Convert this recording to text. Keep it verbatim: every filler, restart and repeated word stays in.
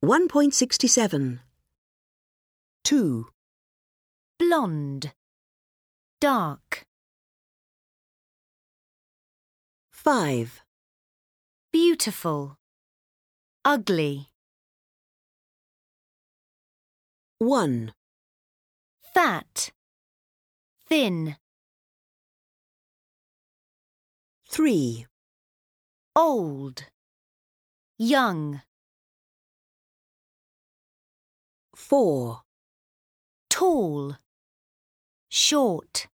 one point six seven. two. Blonde. Dark. five. Beautiful. Ugly. one. Fat. Thin. three. Old. Young. four. Tall. Short.